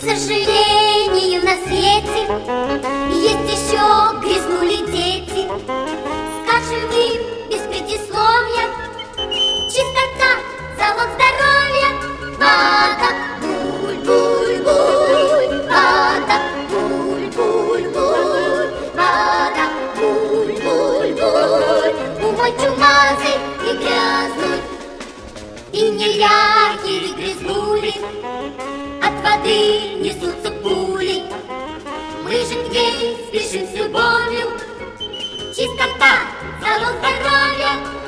сожалению, на свете есть еще грязнули дети. Скажем им без предисловия: чистота — залог здоровья. Вода, буль-буль-буль, вода, буль-буль-буль, вода, буль-буль-буль. Умой чумазый и грязный, и неряхи грязнули, от воды несутся пули. Мы же к ней спешим с любовью. Чистота — залог здоровья.